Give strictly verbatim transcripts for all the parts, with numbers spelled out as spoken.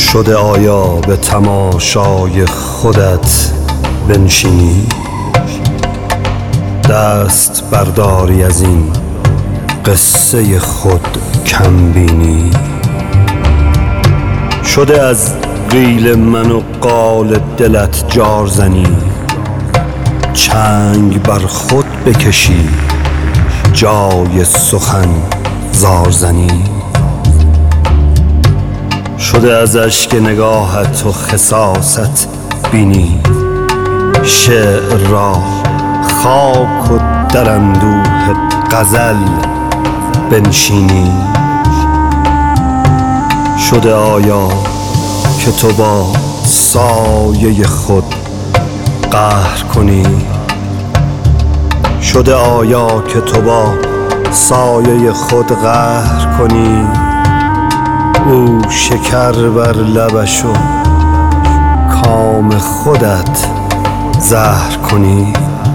شده آیا به تماشای خودت بنشینی، دست برداری از این قصه خود کم بینی؟ شده از قیل من و قال دلت جار زنی، چنگ بر خود بکشی جای سخن زار زنی؟ شده از اشک نگاهت و خساست بینی، شعر را خاک و در اندوه غزل بنشینی؟ شده آیا که تو با سایه خود قهر کنی؟ شده آیا که تو با سایه خود قهر کنی؟ او شکر بر لبش و کام خودت زهر کنی؟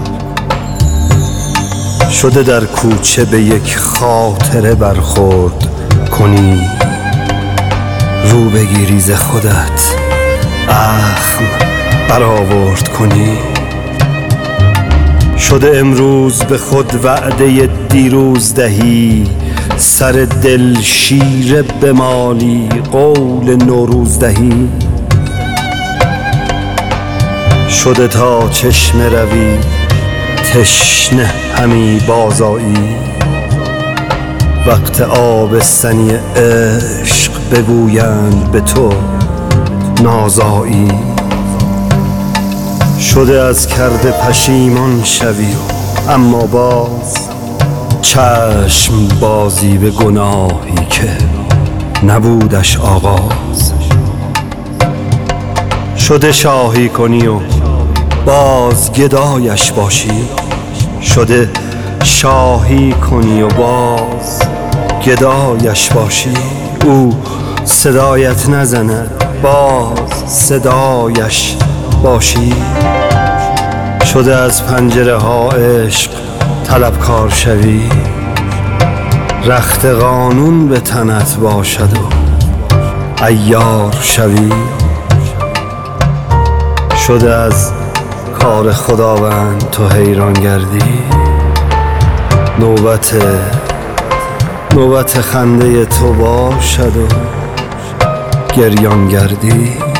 شده در کوچه به یک خاطره برخورد کنی، رو بگیری ز خودت اخم برآورد کنی؟ شده امروز به خود وعده دیروز دهی، سر دل شیره بمالی قول نوروز دهی؟ شده تا چشمه روی تشنه همی بازآیی، وقت آبستنی عشق بگویند به تو نازایی؟ شده از کرده پشیمان شوی اما باز چشم بازی به گناهی که نبودش آغاز؟ شده شاهی کنی و باز گدایش باشی، شده شاهی کنی و باز گدایش باشی؟ او صدایت نزند باز صدایش باشی؟ شده از پنجره ها عشق طلبکار شوی، رخت قانون به تنت باشد و عیار شوی؟ شده از کار خداوند تو حیران گردی، نوبت نوبت خنده تو باشد و گریان گردی؟